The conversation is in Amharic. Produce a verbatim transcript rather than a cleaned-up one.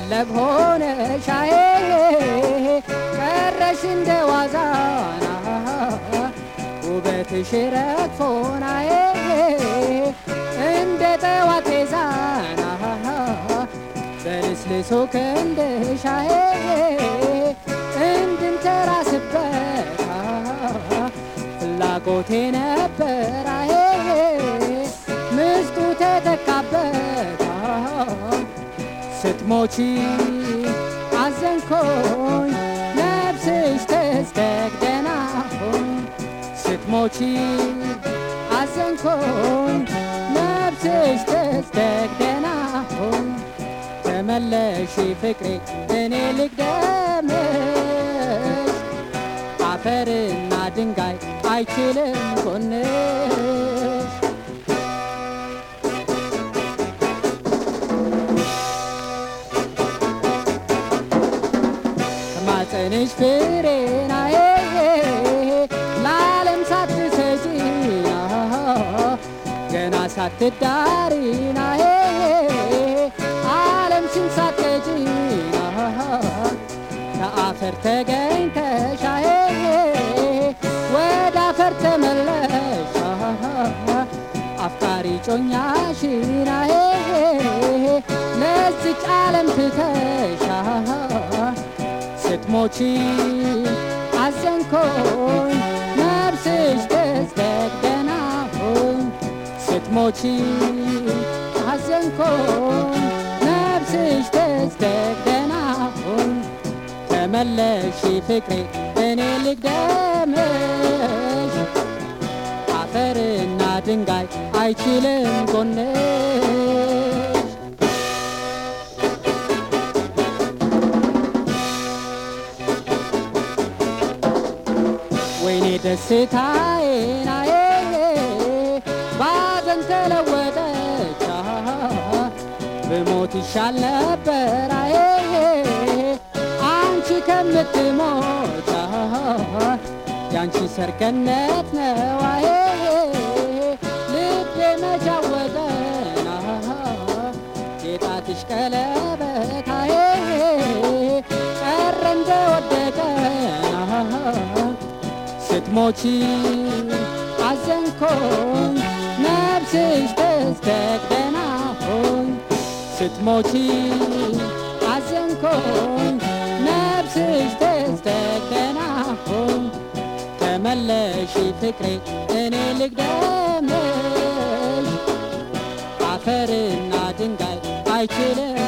ቀለብ ሆነሻዬ ቀረሽ እንደዋዛና ውበትሽ ረግፎናዬ እንደ ጠዋት ዛና በልስልሶ ክንድሻዬ እንድንተራስበት ፍላጎቴ ነበራዬ ምስጡ ተተካበት ስትሞቺ አዘንኮኝ ነፍስሽ ተስተግደና ስትሞቺ አዘንኮኝ ነፍስሽ ተስተግደና ተመለሺ ፍቅሬ እኔ ልቅደምሽ አፈርና ድንጋይ አይችልም ጎንሽ ከማፀንሽ ፍሬናዬ ለዓለም ሳትሰጪና ገና ሳትዳሪናዬ ዓለምሽን ሳትገዢና ከአፈር ተገኝተሻዬ ወደ አፈር ተመለሽ አፍቃሪ ጮኛሽናዬ ለዚች ዓለም ትተሻ ስትሞቺ አዘንኮኝ ነፍስሽ ተስተግደና ስትሞቺ አዘንኮኝ ነፍስሽ ተስተግደና ተመለሺ ፍቅሬ እኔ ልቅደምሽ አፈርና ድንጋይ አይችልም ጎንሽ ወይኔ ደስታዬናዬ ባዘን ተለወጠች ብሞት ይሻል ነበራዬ አንቺ ከምትሞች ያንቺ ሰርገነት ነዋዬ ልቤ መጃወጠና የጣትሽ ቀለበታዬ ቀረ እንደወደቀና ስትሞቺ አዘንኮኝ ነፍስሽ ተስተግደና ስትሞቺ አዘንኮኝ ነፍስሽ ተስተግደና ተመለሺ ፍቅሬ እኔ ልቅደምሽ አፈርና ድንጋይ አይችልም